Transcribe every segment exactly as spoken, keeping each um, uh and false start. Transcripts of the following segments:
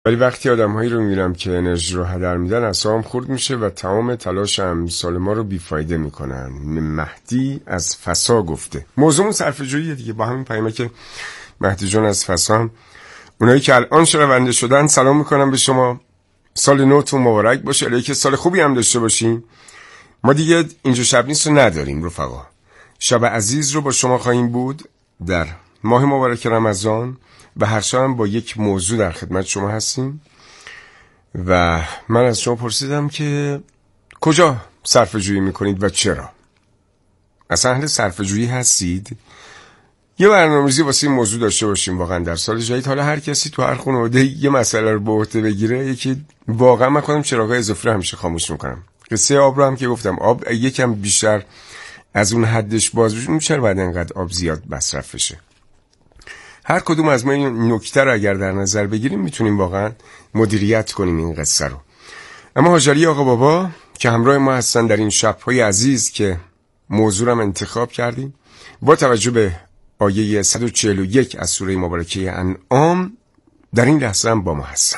ولی وقتی آدم‌هایی رو می‌بینم که انرژی رو هدر میدن اعصابم خورد میشه و تمام تلاش امثال ما رو بیفایده میکنن. مهدی از فسا گفته. موضوعمون صرفه‌جوییه دیگه، با همین پیامه که مهدی جان از فسا هم. اونایی که الان شنونده شدن سلام میکنم به شما. سال نوتون مبارک باشه. الهی که سال خوبی هم داشته باشین. ما دیگه اینجا شب نیست رو نداریم رفقا. شب عزیز رو با شما خواهیم بود در ماه مبارک رمضان و هر شب هم با یک موضوع در خدمت شما هستیم. و من از شما پرسیدم که کجا صرفه جویی میکنید و چرا؟ اصلا اهل صرفه جویی هستید؟ یه برنامه‌ریزی واسه این موضوع داشته باشیم واقعا در سال جدید. حالا هر کسی تو هر خانواده یه مسئله رو به عهده بگیره. یکی واقعا من خودم چراغای اضافی رو همیشه خاموش میکنم. قصه آب رو هم که گفتم، آب یکم بیشتر از اون حدش باز بشه میشه بعد انقدر آب زیاد مصرف بشه. هر کدوم از ما این نکته رو اگر در نظر بگیریم میتونیم واقعا مدیریت کنیم این قصه رو. اما حاجری آقا بابا که همراه ما هستن در این شب‌های عزیز که موضوع رو انتخاب کردیم با توجه به آیه صد و چهل و یک از سوره مبارکه انعام در این لحظه هم با ما هستن.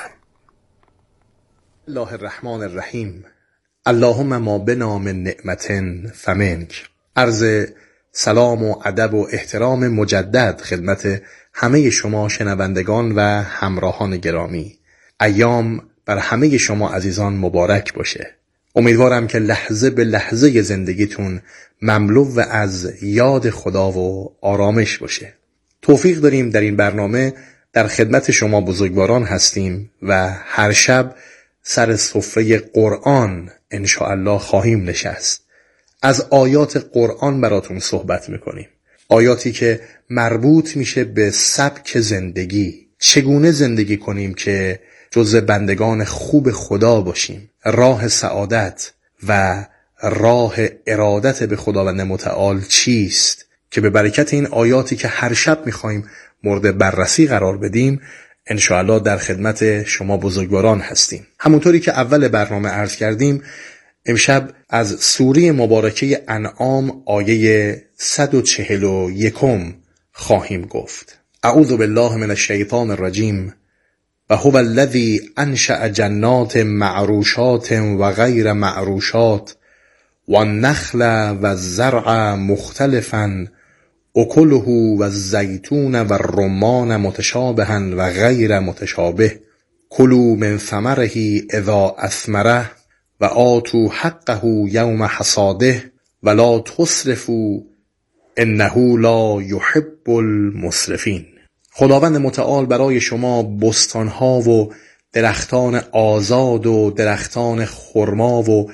الله الرحمن الرحیم. اللهم ما بنا من نعمت فمنک. عرض سلام و ادب و احترام مجدد خدمت همه شما شنوندگان و همراهان گرامی. ایام بر همه شما عزیزان مبارک باشه. امیدوارم که لحظه به لحظه زندگیتون مملو از یاد خدا و آرامش باشه. توفیق داریم در این برنامه در خدمت شما بزرگواران هستیم و هر شب سر سفره قرآن انشاءالله خواهیم نشست. از آیات قرآن براتون صحبت میکنیم. آیاتی که مربوط میشه به سبک زندگی. چگونه زندگی کنیم که جزء بندگان خوب خدا باشیم. راه سعادت و راه ارادت به خداوند متعال چیست که به برکت این آیاتی که هر شب میخوایم مورد بررسی قرار بدیم انشاءالله در خدمت شما بزرگواران هستیم. همونطوری که اول برنامه عرض کردیم امشب از سوره مبارکه انعام آیه صد و چهل و یکم خواهیم گفت. اعوذ بالله من الشیطان الرجیم. و هو الذی انشأ جنات معروشات و غیر معروشات و النخل و الزرع مختلفا اکله و الزیتون و الرمان متشابها و غیر متشابه کلوا من ثمره اذا اثمره و آتوا حقه یوم حصاده ولا تسرفوا انه لا یحب المسرفین. خداوند متعال برای شما بستانها و درختان آزاد و درختان خرما و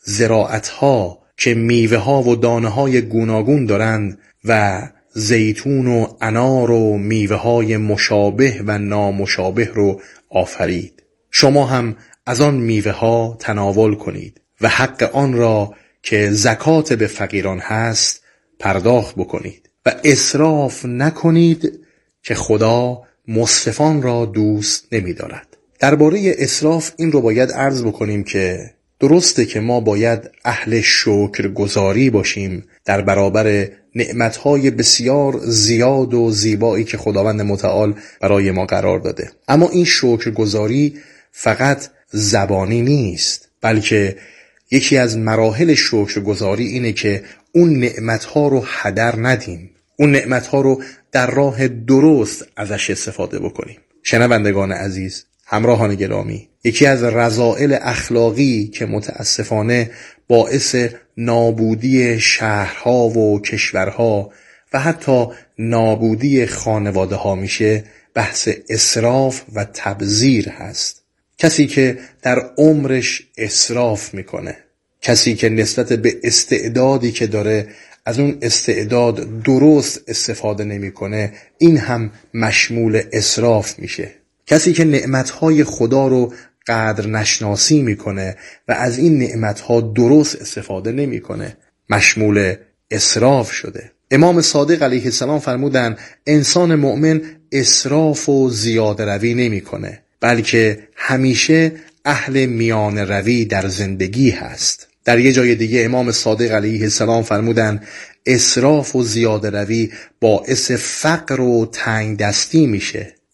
زراعتها که میوه ها و دانه های گوناگون دارند و زیتون و انار و میوه های مشابه و نامشابه رو آفرید. شما هم از آن میوه ها تناول کنید و حق آن را که زکات به فقیران هست پرداخت بکنید و اسراف نکنید که خدا مسرفان را دوست نمی دارد. درباره اسراف این رو باید عرض بکنیم که درسته که ما باید اهل شکرگزاری باشیم در برابر نعمتهای بسیار زیاد و زیبایی که خداوند متعال برای ما قرار داده. اما این شکرگزاری فقط زبانی نیست، بلکه یکی از مراحل شکرگزاری اینه که اون نعمتها رو هدر ندیم. اون نعمتها رو در راه درست ازش استفاده بکنیم. شنوندگان عزیز، همراهان گرامی، یکی از رذائل اخلاقی که متاسفانه باعث نابودی شهرها و کشورها و حتی نابودی خانواده ها میشه بحث اسراف و تبذیر هست. کسی که در عمرش اسراف میکنه، کسی که نسبت به استعدادی که داره از اون استعداد درست استفاده نمیکنه، این هم مشمول اسراف میشه. کسی که نعمتهای خدا رو قدر نشناسی میکنه و از این نعمتها درست استفاده نمیکنه، مشمول اسراف شده. امام صادق علیه السلام فرمودن انسان مؤمن اسراف و زیاده روی نمیکنه، بلکه همیشه اهل میان روی در زندگی هست. در یه جای دیگه امام صادق علیه السلام فرمودن اسراف و زیاده روی باعث فقر و تنگ دستی میشه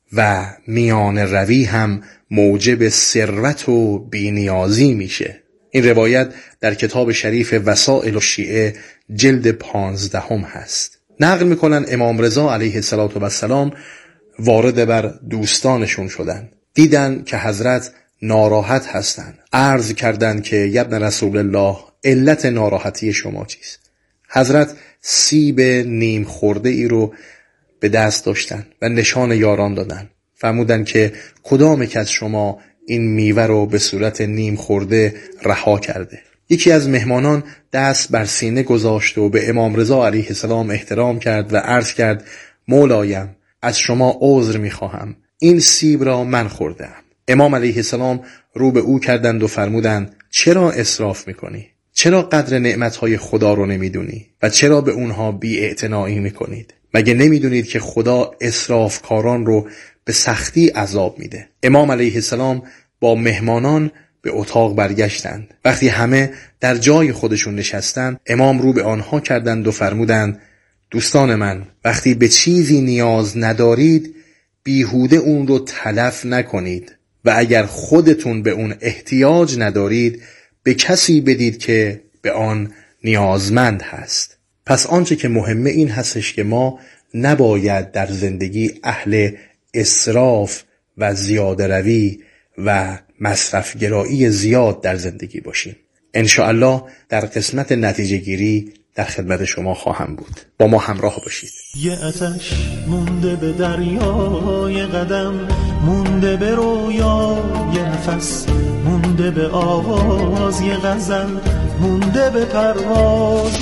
و میان روی هم موجب ثروت و بی‌نیازی میشه. این روایت در کتاب شریف وسائل الشیعه جلد پانزدهم هست. نقل میکنن امام رضا علیه السلام وارد بر دوستانشون شدن، دیدن که حضرت ناراحت هستند. عرض کردند که یبن رسول الله علت ناراحتی شما چیست؟ حضرت سیب نیم خورده ای رو به دست داشتن و نشان یاران دادن. فرمودن که کدام یک از شما این میوه رو به صورت نیم خورده رها کرده؟ یکی از مهمانان دست بر سینه گذاشت و به امام رضا علیه السلام احترام کرد و عرض کرد مولایم از شما عذر میخواهم، این سیب را من خوردم. امام علیه السلام رو به او کردند و فرمودند چرا اسراف میکنی؟ چرا قدر نعمتهای خدا رو نمیدونی؟ و چرا به اونها بی‌اعتنایی میکنید؟ مگه نمیدونید که خدا اسرافکاران رو به سختی عذاب میده؟ امام علیه السلام با مهمانان به اتاق برگشتند. وقتی همه در جای خودشون نشستند، امام رو به آنها کردند و فرمودند دوستان من، وقتی به چیزی نیاز ندارید بیهوده اون رو تلف نکنید و اگر خودتون به اون احتیاج ندارید به کسی بدید که به آن نیازمند هست. پس آنچه که مهمه این هستش که ما نباید در زندگی اهل اسراف و زیاده روی و مصرف گرایی زیاد در زندگی باشیم. انشاءالله در قسمت نتیجه گیری در خدمت شما خواهم بود. با ما همراه باشید. یه آتش مونده به دریای قدم، مونده به رویا یه نفس، مونده به آواز یه غزل، مونده به پرواز.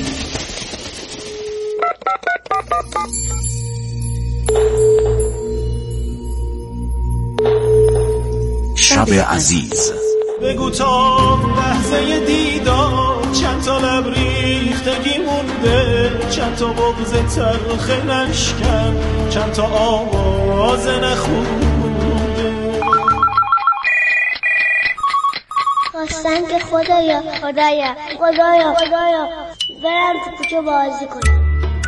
شب عزیز. بگو تا لحظه دیدار چند تا لب ریختگی مونده، چند تا بغض تلخ نشکن، چند تا آواز نخونده. خواستن که خدایا خدایا خدایا خدایا برم تو کوچه بازی کنم.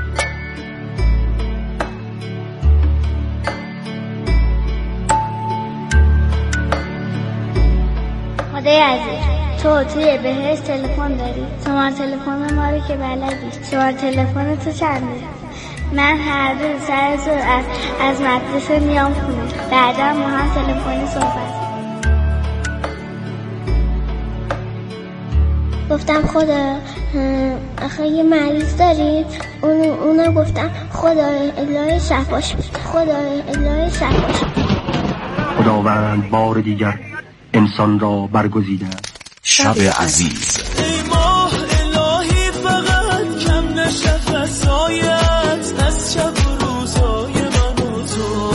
خدای عزیز، تو توی بهشت تلفن داری؟ شماره تلفن ما رو که بلدی. شماره تلفن تو چنده؟ من هر روز سر صبح از, از مدرسه میام خونه، بعدا ما هم تلفنی صحبت. گفتم خدا آخه یه مریض دارید، اون اونم گفتم خدا الهی شفاش بده، خدا الهی شفاش بده. خداوند بار دیگر انسان را برگزیده. شب عزیز. ای ماه الهی فقط کم نشه فسایت از شب و روزای من و تو.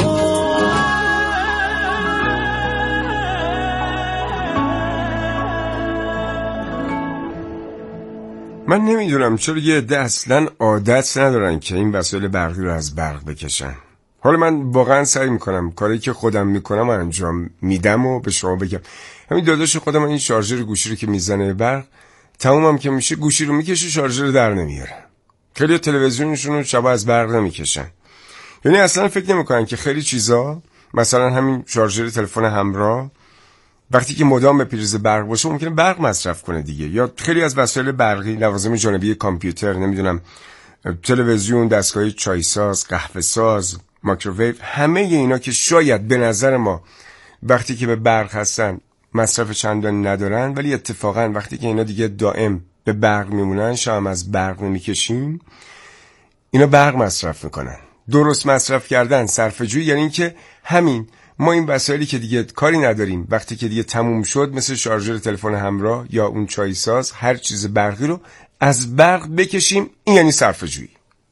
من نمیدونم چرا یه عده اصلا عادت ندارن که این وسایل برقی رو از برق بکشن. حالا من واقعا سعی میکنم کاری که خودم میکنم انجام میدم و به شما بگم. همین داداش خودم این شارژر گوشی رو که میزنه برق تمومم که میشه گوشی رو میکشه، شارژر رو در نمیاره. خیلی تلویزیونشون رو شبا از برق نمیکشن. یعنی اصلا فکر نمیکنن که خیلی چیزا، مثلا همین شارژر تلفن همراه وقتی که مدام به پریز برق باشه ممکنه برق مصرف کنه دیگه. یا خیلی از وسایل برقی، لوازم جانبی کامپیوتر، نمیدونم تلویزیون، دستگاه چایساز، قهوه ساز، مایکروویو، همه اینا که شاید به نظر ما وقتی که به برق هستن مصرف چندان ندارن، ولی اتفاقا وقتی که اینا دیگه دائم به برق میمونن، شام از برق نمیکشیم، اینا برق مصرف میکنن. درست مصرف کردن، صرفه‌جویی، یعنی این که همین ما این وسایلی که دیگه کاری نداریم وقتی که دیگه تموم شد، مثل شارژر تلفن همراه یا اون چایساز، هر چیز برقی رو از برق بکشیم، این یعنی صرفه‌جویی.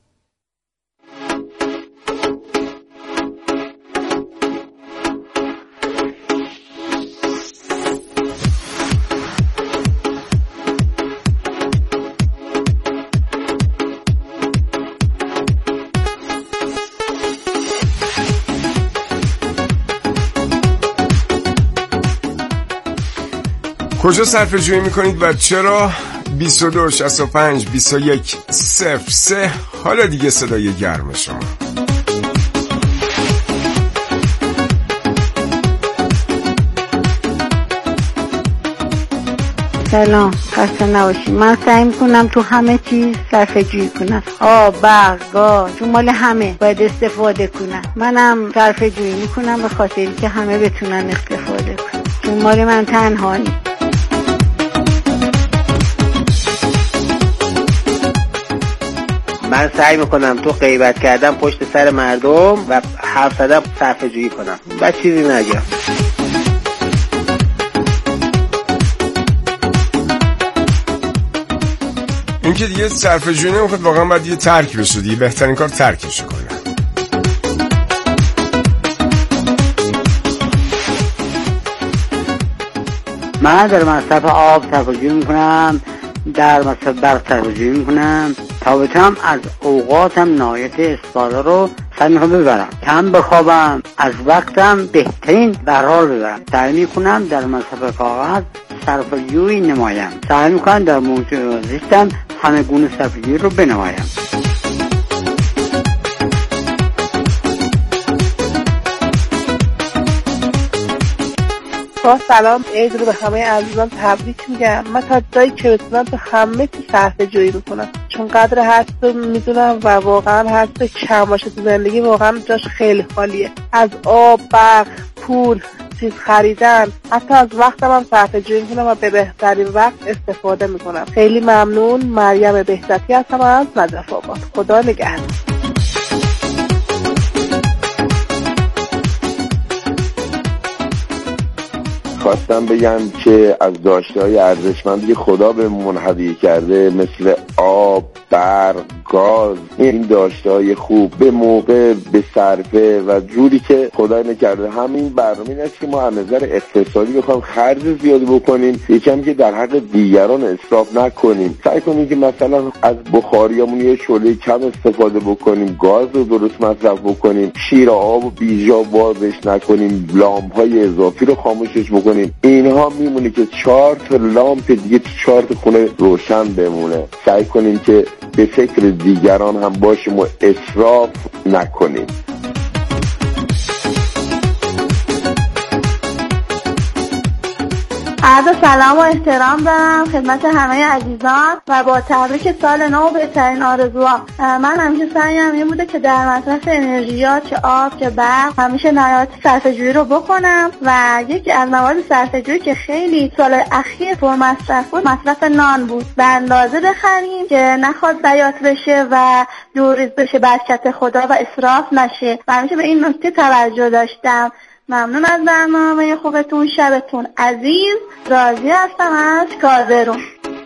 کجا صرفه جویی میکنید و چرا؟ بیست و دو شصت و پنج بیست و یک صفر سه. حالا دیگه صدای گرم شما. سلام، خسته نباشی. من سعی میکنم تو همه چیز صرفه جویی کنم. آب، برق، گاز، تو مال همه باید استفاده کنم. منم صرفه جویی میکنم به خاطری که همه بتونن استفاده کنن. تو مال من تنها نیست. من سعی میکنم تو غیبت کردم پشت سر مردم و حرف زدم صرفه جویی کنم و چیزی نگم. این که دیگه صرفه جویی نمیخواد، واقعا باید یه ترک بشه دیگه. بهترین کار ترکش کنم. من در مصرف آب صرفه جویی میکنم، در مصرف برق صرفه جویی میکنم تا بتونم از اوقاتم نهایت استفاده رو سعی میکنم ببرم، کم بخوابم، از وقتم بهترین بهرار ببرم. سعی میکنم در مصرف کاغذ صرفه جویی نمایم. سعی میکنم در موضوع زیستم همه گونه صرفه جویی رو بنمایم. با سلام، عید رو به همه عزیزان تبریک میگم. من تا جایی که بتونم تو همه چی صرفه جویی میکنم، چون قدر هست رو میدونم و واقعا هست کم باشه تو زندگی واقعا جاش خیلی خالیه. از آب، برق، پول، چیز خریدن، حتی از وقتم هم صرفه جویی میکنم و به بهترین وقت استفاده میکنم. خیلی ممنون. مریم بهزتی هستم از نجف آباد. خدا نگهدار. خواستم بگم که از داشته‌های ارزشمندی خدا به منهدی کرده مثل آب، برق، گاز، این داشته‌های خوب به موقع به صرفه و جوری که خدا نکرده. همین برنامه این است که ما از نظر اقتصادی بخوام خرج زیادی بکنیم، یکم که در حق دیگران اسراف نکنیم. سعی کنیم که مثلا از بخاریامون یه شعله کم استفاده بکنیم، گاز رو درست مصرف بکنیم، شیر آب و بیجا بازش نکنیم، لامپ‌های اضافی رو خاموشش بکنیم. اینها میمونه که چهار تا لامپ دیگه تو چهار تا خونه روشن بمونه. سعی کنیم که به فکر دیگران هم باشیم و اسراف نکنیم. عرض سلام و احترام دارم خدمت همه عزیزان و با تبریک سال نو بهترین آرزوها. من همیشه سعیم این بوده که در مصرف انرژیات چه آب چه برق همیشه نهایت صرفه جویی رو بکنم و یکی از موارد صرفه جویی که خیلی سال اخیر پر مصرف بود مصرف نان بود. به اندازه بخریم که نخواد ضایع بشه و دوریز بشه برکت خدا و اسراف نشه و همیشه به این نکته توجه داشتم. ممنون از برنامه خوبتون. شبتون عزیز. راضی هستم از کازرون.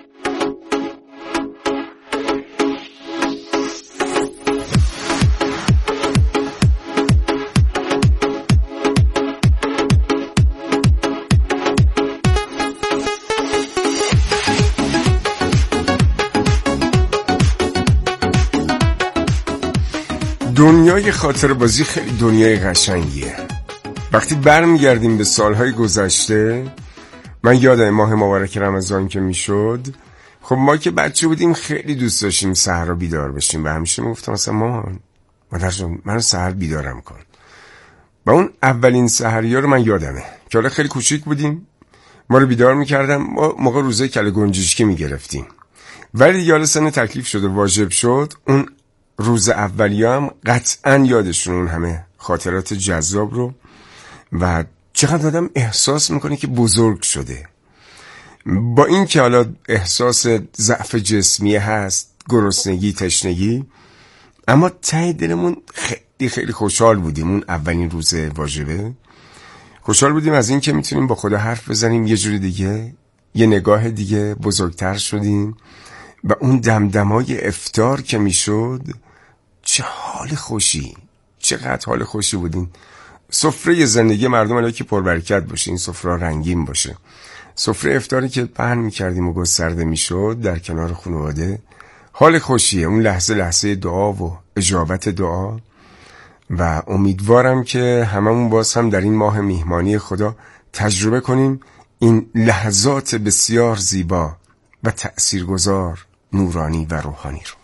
دنیای خاطر بازی خیلی دنیای قشنگیه. وقتی برمیگردیم به سالهای گذشته، من یادم ماه مبارک رمضان که میشد، خب ما که بچه بودیم خیلی دوست داشتیم سحر بیدار بشیم و همیشه میگفتم مثلا مامان مادر جان منو سحر بیدارم کن. و اون اولین سحریا رو من یادمه که حالا خیلی کوچیک بودیم، ما رو بیدار میکردم، ما موقع روزه کله گنجشکی میگرفتیم. ولی دیگه حالا سن تکلیف شد و واجب شد، اون روز اولیه هم قطعا یادشون اون همه خاطرات جذاب رو و چقدر آدم احساس میکنه که بزرگ شده. با این که حالا احساس ضعف جسمی هست، گرسنگی، تشنگی، اما ته دلمون خیلی خیلی خوشحال بودیم. اون اولین روز واجبه خوشحال بودیم از این که میتونیم با خدا حرف بزنیم یه جوری دیگه، یه نگاه دیگه، بزرگتر شدیم. و اون دمدمای افطار که میشد، چه حال خوشی، چقدر حال خوشی بودیم. سفره زندگی مردم الان که پربرکت باشه، این سفره رنگین باشه. سفره افطاری که پهن میکردیم و گسترده میشد در کنار خانواده، حال خوشیه. اون لحظه لحظه دعا و اجابت دعا و امیدوارم که هممون باز هم در این ماه میهمانی خدا تجربه کنیم این لحظات بسیار زیبا و تأثیرگذار، نورانی و روحانی رو.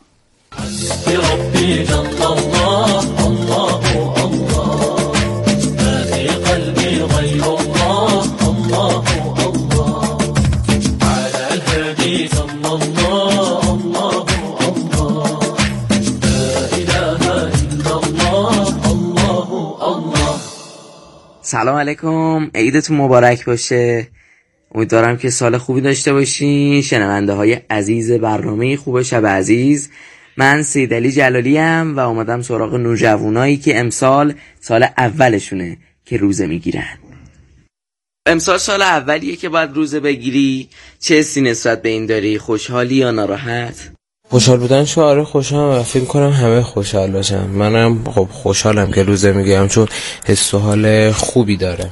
سلام علیکم، عیدتون مبارک باشه. امیدوارم که سال خوبی داشته باشین. شنونده های عزیز برنامه خوب شب عزیز، من سیدعلی جلالی ام و اومدم سراغ نوجوانایی که امسال سال اولشونه که روزه میگیرن. امسال سال اولیه که باید روزه بگیری. چه حسی نسبت به این داری؟ خوشحالی یا ناراحت؟ خوشحال بودن شو آره خوشحالم و فکر کنم همه خوشحال باشن. منم خب خوشحالم که روزه میگیرم چون حس و حال خوبی داره.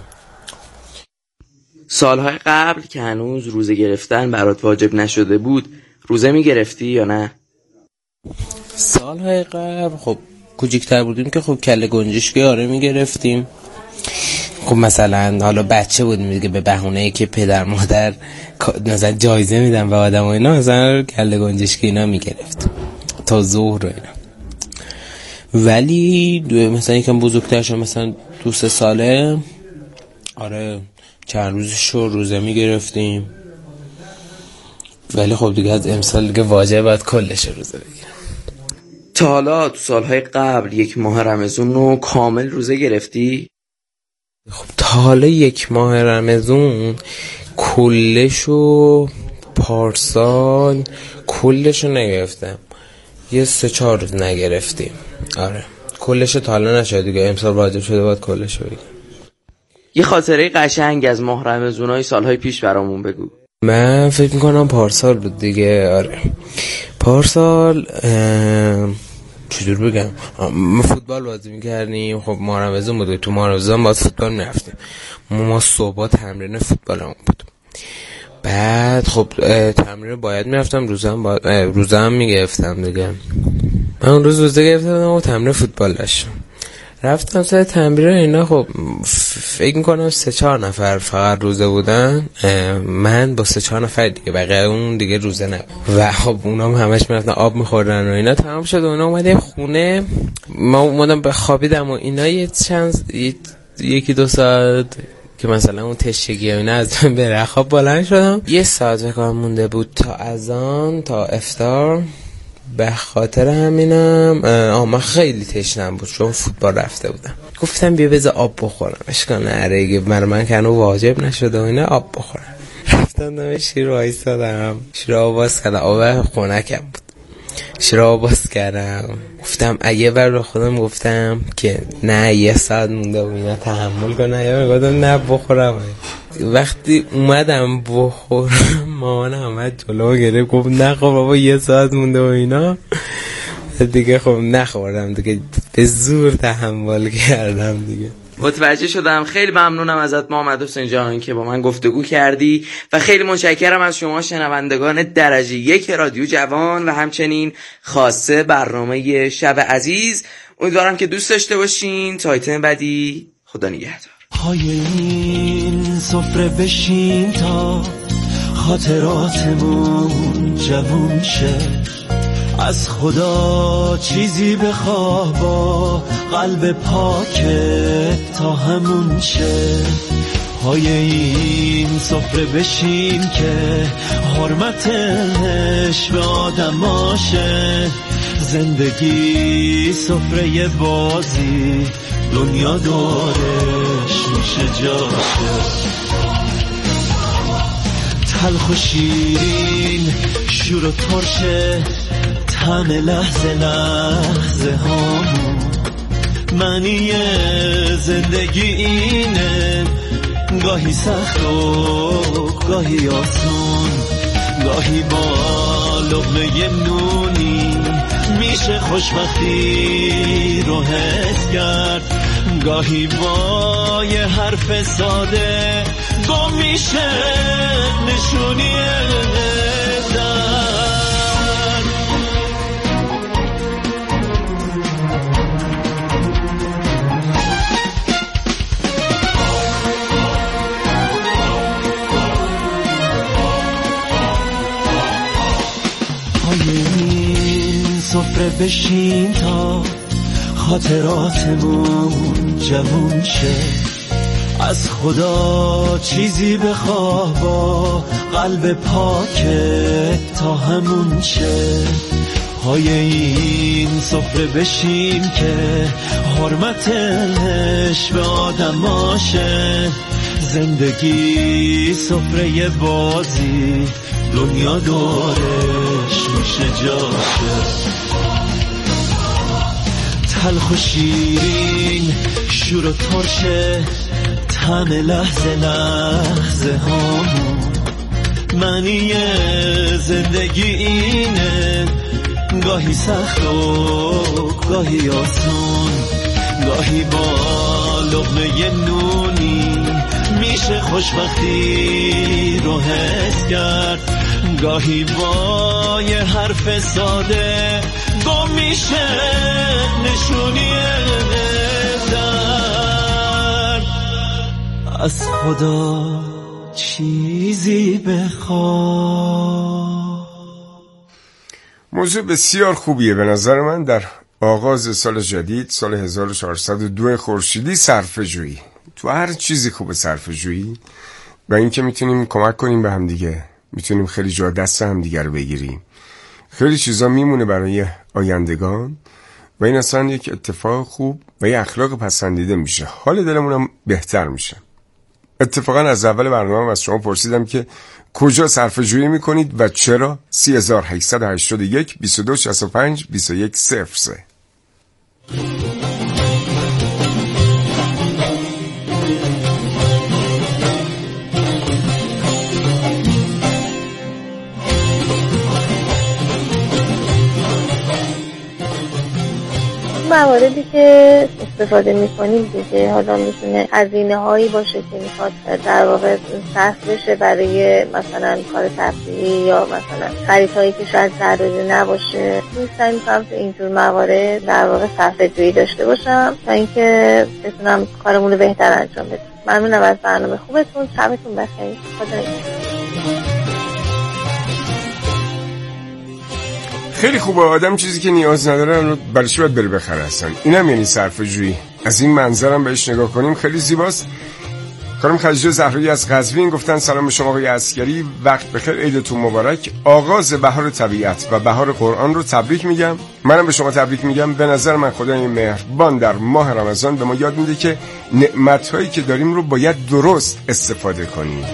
سالهای قبل که هنوز روزه گرفتن برات واجب نشده بود روزه میگرفتی یا نه؟ سالهای قبل خب کوچیک‌تر بودیم که خب کله گنجشکی آره میگرفتیم. خب مثلا حالا بچه بودیم دیگه، به بهونه‌ای که پدر مادر مثلا جایزه میدن به آدم و اینا مثلا کله گنجشکی اینا میگرفتیم تا ظهر و اینا. ولی مثلا یکم بزرگتر شد، مثلا دو سه ساله آره چند روزشو روزه میگرفتیم. ولی خب دیگه از امسال دیگه واجب باید کلش روزه بگیرم. تا حالا تو سالهای قبل یک ماه رمضان رو کامل روزه گرفتی؟ خب تا حالا یک ماه رمضان کلشو پارسال کلشو نگرفتم، یه سه چهار روز نگرفتیم. آره کلشو تا حالا نشد دیگه، امسال واجب شده باید کلشو بگیرم. یه خاطره قشنگ از ماه رمضان‌های سالهای پیش برامون بگو. من فکر میکنم پارسال بود دیگه. آره پارسال چطور بگم، ما فوتبال بازی میکردیم. خب ماه رمضان بود، تو ماه رمضان باید فوتبال میرفتیم. ما, ما صبح تمرین فوتبالمون بود. بعد خب تمرین باید میرفتم، روزم باید روزم میگرفتم دیگه. من اون روز روزه گرفتم و تمرین فوتبال داشتم. رفتم سر تمرین اینا. خب فکر میکنم سه چهار نفر فقط روزه بودن، من با سه چهار نفر دیگه، بقیه اون دیگه روزه نبود. و خب اونا هم همش میرفتن آب میخوردن و اینا. تمام شد و اونا اومدیم خونه، ما اومدم بخوابیدم و اینا. یه چند یکی دو ساعت که مثلا اون تشگی و اینا از من بره خواب بلند شدم. یه ساعت بکنم مونده بود تا اذان تا افطار. به خاطر همینم آه من خیلی تشنم بود چون فوتبال رفته بودم. گفتم بیا بذار آب بخورم. اشکال نره من من که هنوز واجب نشده و اینا آب بخورم. رفتم دم شیر وایسادم، شیر آب باز کردم. آب خنکم بود، شیر آب باز کردم. گفتم اگه بر خودم گفتم که نه یه ساعت مونده و اینا تحمل کنم، یا گفتم نه بخورم. وقتی اومدم بخورم مامانم اومد جلو گرفت گفت نه خب بابا یه ساعت مونده و اینا دیگه. خب نخوردم دیگه، به زور تحمل کردم دیگه. متوجه شدم. خیلی ممنونم ازت محمد حسین جان که با من گفتگو کردی و خیلی متشکرم از شما شنوندگان درجه یک رادیو جوان و همچنین خاصه برنامه شب عزیز. امیدوارم که دوست داشته باشین. تا ایتم بعدی خدا نگهدار. پای این سفره بشین تا خاطراتمون جوون شه، از خدا چیزی بخواه با قلب پاکت تا همون شه. پای این سفره بشین که حرمتش به آدماشه، زندگی سفره بازی دنیا دارش میشه جاشه. تلخ و شیرین شور و ترشه طعم لحظه لحظه هامون، معنی زندگی اینه گاهی سخت و گاهی آسون، گاهی با لقمه نونی میشه خوشبختی رو حس کرد، گاهی با یه حرف ساده گم میشه نشونی درد. سفره بشین تا خاطراتمون جوون شه، از خدا چیزی بخواه با قلب پاکت تا همون شه. پای این سفره بشین که حرمتش به آدماشه. زندگی سفره بازی، دنیا دورش میشه جاشه. تلخ و شیرین، شور و ترشه، طعم لحظه لحظه هامون. معنی زندگی اینه، گاهی سخت و گاهی آسون. گاهی با لقمه نونی میشه خوشبختی رو حس کرد. گاهی با یه حرف ساده گم میشه نشونی درد. از خدا چیزی بخواه. موضوع بسیار خوبیه به نظر من. در آغاز سال جدید، سال هزار و چهارصد و دو خورشیدی، صرفه‌جویی. تو هر چیزی خوبه صرفه‌جویی، و این که میتونیم کمک کنیم به هم دیگه، میتونیم خیلی جا دست هم دیگه رو بگیریم. خیلی چیزا میمونه برای آیندگان و این اصلا یک اتفاق خوب و یک اخلاق پسندیده میشه. حال دلمون هم بهتر میشه. اتفاقا از اول برنامه از شما پرسیدم که کجا صرفه‌جویی میکنید و چرا. سه هزار و هشتصد و هشتاد و یک بیست و دو شصت و پنج بیست و یک صفر سه. مواردی که استفاده میکنیم دیگه، حالا میتونه هزینه هایی باشه که میخواد در واقع صرف بشه برای مثلا کار تفریحی یا مثلا خریدهایی که شاید ضروری نباشه. سعی میکنم که اینجور موارد در واقع صرفه‌جویی داشته باشم تا اینکه بتونم کارمون رو بهتر انجام بدم. ممنونم از برنامه خوبتون. شبتون بخیر. خدا نگهدار. خیلی خوبه. آدم چیزی که نیاز نداره رو برای چی باید بره بخره اصلا؟ اینم یعنی صرفه‌جویی. از این منظرم بهش نگاه کنیم خیلی زیباست. خانم خدیجه زهرایی از قزوین گفتن سلام به شما آقای عسگری، وقت بخیر، عیدتون مبارک. آغاز بهار طبیعت و بهار قرآن رو تبریک میگم. منم به شما تبریک میگم. به نظر من خدای مهربان در ماه رمضان به ما یاد میده که نعمت‌هایی که داریم رو باید درست استفاده کنیم.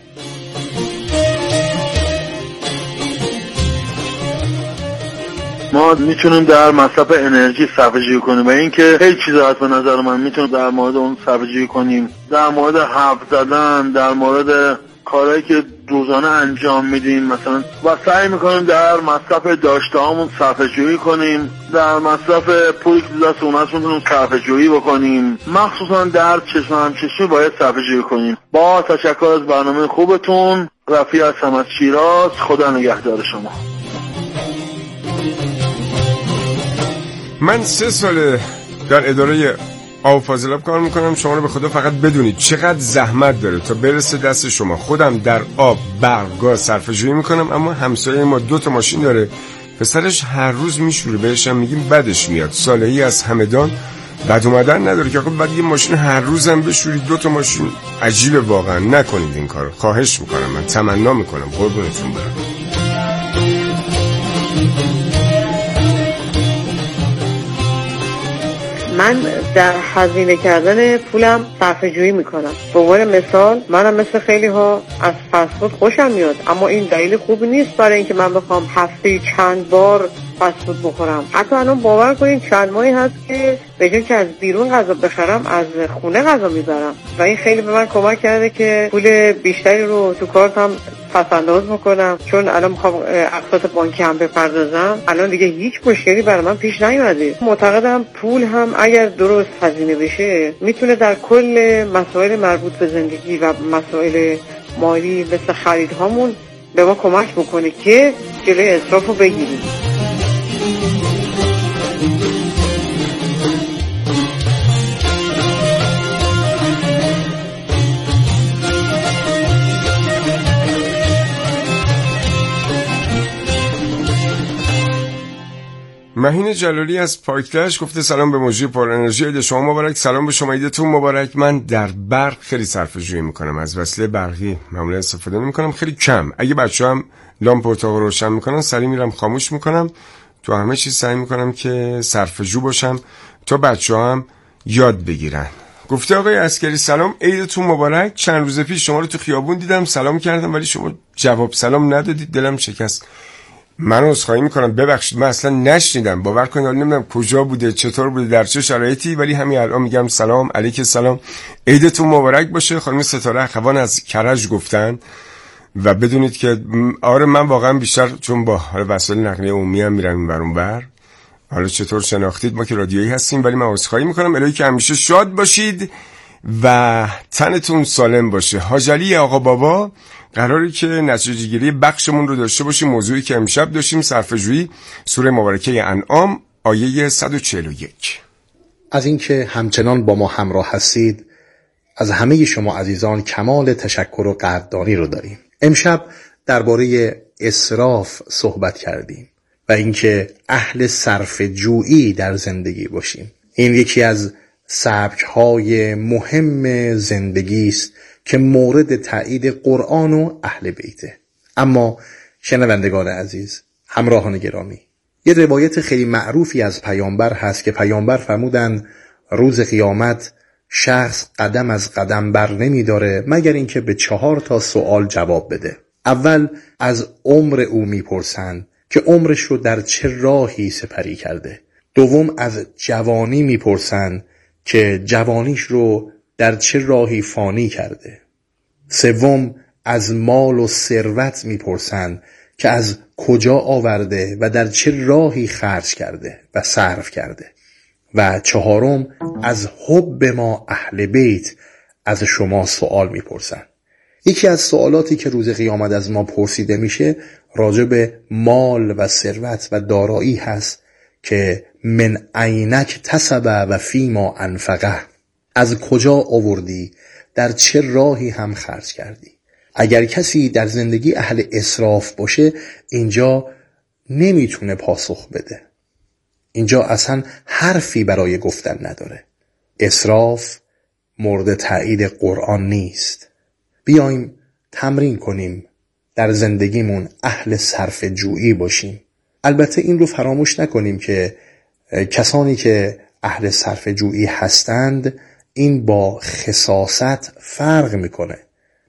ما میتونیم در مصرف انرژی صرفه‌جویی کنیم و اینکه خیلی چیزا هست به نظر من میتونیم در مورد اون صرفه‌جویی کنیم. در مورد حرف زدن، در مورد کارهایی که روزانه انجام میدیم مثلا، و سعی میکنیم در مصرف داشته هامون صرفه‌جویی کنیم. در مصرف پولی که دست اون هست میتونیم صرفه‌جویی بکنیم. مخصوصا در چشم همچشمی باید صرفه‌جویی کنیم. با تشکر از برنامه خوبتون. رفیع هستم از شیراز. خدا نگهدار شما. من سه ساله در اداره آب فاضلاب کار میکنم. شما رو به خدا فقط بدونید چقدر زحمت داره تا برسه دست شما. خودم در آب، برق، گاز صرفه‌جویی میکنم، اما همسایه ما دو تا ماشین داره. پسرش هر روز میشوره، بهش هم میگیم بدش میاد. صالحی از همدان بد اومدن نداره که خب بعد یه ماشین هر روزم بشوری، دو تا ماشین. عجیبه واقعا. نکنید این کارو، خواهش میکنم، من تمنا میکنم، قربونتون برم. من در هزینه کردن پولم صرفه‌جویی میکنم. به عنوان مثال منم مثل خیلی ها از فست فود خوشم میاد، اما این دلیل خوبی نیست برای اینکه من بخوام هفته چند بار فست فود بخورم. حتی الان باور کنین چند ماهی هست که به جای که از بیرون غذا بخرم از خونه غذا میبرم و این خیلی به من کمک کرده که پول بیشتری رو تو کارتم پس‌انداز بکنم. چون الان میخوام اقساط بانکی هم بپردازم، الان دیگه هیچ مشکلی برای من پیش نیومده. معتقدم پول هم اگر درست هزینه بشه میتونه در کل مسائل مربوط به زندگی و مسائل مالی مثل خریدهامون به ما کمک بکنه که جلوی اسراف رو بگیریم. مهین جلالی از پاکتش گفته سلام به موجی پر انرژی، عید شما مبارک. سلام به شما، عیدتون مبارک. من در برق خیلی صرفه‌جویی میکنم، از وسیله برقی معمولا استفاده نمیکنم، خیلی کم. اگه بچه‌ها هم لامپ اتاق روشن میکنن سریع میرم خاموش میکنم. تو همه چیز سعی میکنم که صرفه‌جو باشم تا بچه‌ها هم یاد بگیرن. گفته آقای عسکری سلام، عیدتون مبارک. چند روز پیش شما رو تو خیابون دیدم، سلام کردم ولی شما جواب سلام ندادید، دلم شکست. من عذرخواهی میکنم، ببخشید، من اصلا نشنیدم. باور کنید نمیدونم کجا بوده، چطور بوده، در چه شرایطی، ولی همین الان میگم سلام علیک السلام، عیدتون مبارک باشه. خانم ستاره اخوان از کرج گفتن و بدونید که آره من واقعا بیشتر چون با وسایل نقلیه عمومی هم میرم این ور اون ور. حالا چطور شناختید، ما که رادیویی هستیم، ولی من عذرخواهی میکنم. الهی که همیشه شاد باشید و تنتون سالم باشه. حاج علی آقا بابا قراره که نتیجه گیری بخشمون رو داشته باشیم. موضوعی که امشب داشتیم صرفه‌جویی، سوره مبارکه انعام آیه صد و چهل و یک. از اینکه همچنان با ما همراه هستید از همه شما عزیزان کمال تشکر و قدردانی رو داریم. امشب درباره اسراف صحبت کردیم و اینکه اهل صرفه‌جویی در زندگی باشیم. این یکی از سبک‌های مهم زندگی است که مورد تایید قرآن و اهل بیته. اما شنوندگان عزیز، همراهان گرامی، یه روایت خیلی معروفی از پیامبر هست که پیامبر فرمودن روز قیامت شخص قدم از قدم بر نمی داره مگر اینکه به چهار تا سوال جواب بده. اول از عمر او میپرسن که عمرش رو در چه راهی سپری کرده. دوم از جوانی میپرسن که جوانیش رو در چه راهی فانی کرده. سوم از مال و ثروت میپرسن که از کجا آورده و در چه راهی خرج کرده و صرف کرده. و چهارم از حب ما اهل بیت از شما سوال میپرسن. یکی از سوالاتی که روز قیامت از ما پرسیده میشه راجع به مال و ثروت و دارایی هست که من عینک تسبه و فیما انفقه، از کجا آوردی، در چه راهی هم خرج کردی. اگر کسی در زندگی اهل اسراف باشه اینجا نمیتونه پاسخ بده، اینجا اصلا حرفی برای گفتن نداره. اسراف مورد تایید قرآن نیست. بیایم تمرین کنیم در زندگیمون اهل صرفه‌جویی باشیم. البته این رو فراموش نکنیم که کسانی که اهل صرفه‌جویی هستند این با خساست فرق میکنه.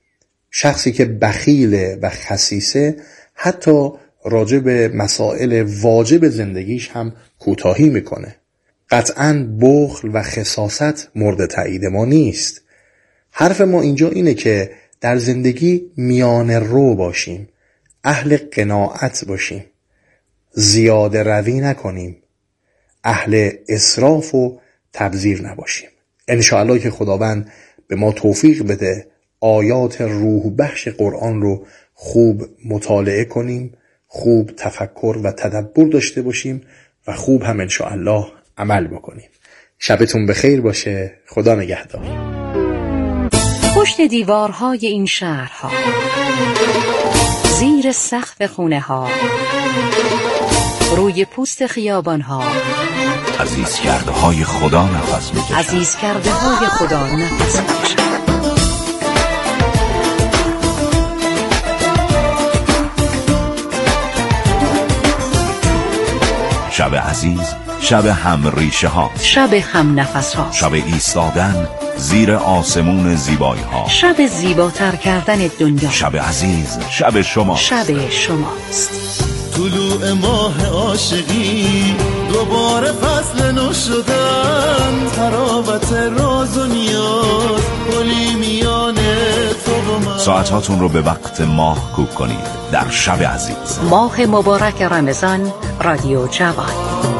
شخصی که بخیله و خسیسه حتی راجع به مسائل واجب زندگیش هم کوتاهی میکنه. قطعاً بخل و خساست مورد تایید ما نیست. حرف ما اینجا اینه که در زندگی میان رو باشیم، اهل قناعت باشیم، زیاده روی نکنیم، اهل اسراف و تبذیر نباشیم. انشاءالله که خداوند به ما توفیق بده آیات روح بخش قرآن رو خوب مطالعه کنیم، خوب تفکر و تدبر داشته باشیم و خوب هم انشاءالله عمل بکنیم. شبتون بخیر باشه. خدا نگهدار. پشت دیوارهای این شهرها، زیر سقف خونه ها، روی پوست خیابان ها، عزیز کرده های خدا نفس میکشن. عزیز کرده های خدا نفس میکشن. شب عزیز، شب هم ریشه ها، شب هم نفس ها، شب ایستادن زیر آسمون زیبایی ها، شب زیباتر کردن دنیا. شب عزیز، شب شما، شب شماست. طلوع ماه عاشقی، دوباره فصل نو شدن، تراوت راز و نیاز، گلی میان تو و من. ساعتاتون رو به وقت ماه کوک کنید در شب عزیز. ماه مبارک رمضان، رادیو جوان.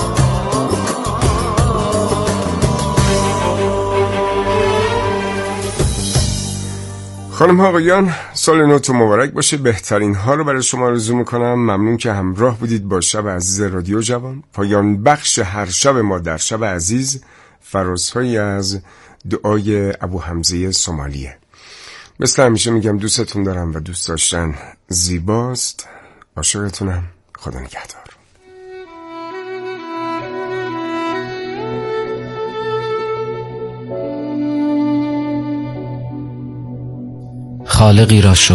خانم ها آقایان، سال نوتون مبارک باشه. بهترین ها رو برای شما آرزو میکنم. ممنون که همراه بودید با شب عزیز رادیو جوان. پایان بخش هر شب ما در شب عزیز فرازهایی از دعای ابو حمزه سومالیه. مثل همیشه میگم دوستتون دارم و دوست داشتن زیباست. عاشقتونم. خدا نگهدار. خالقی را شکر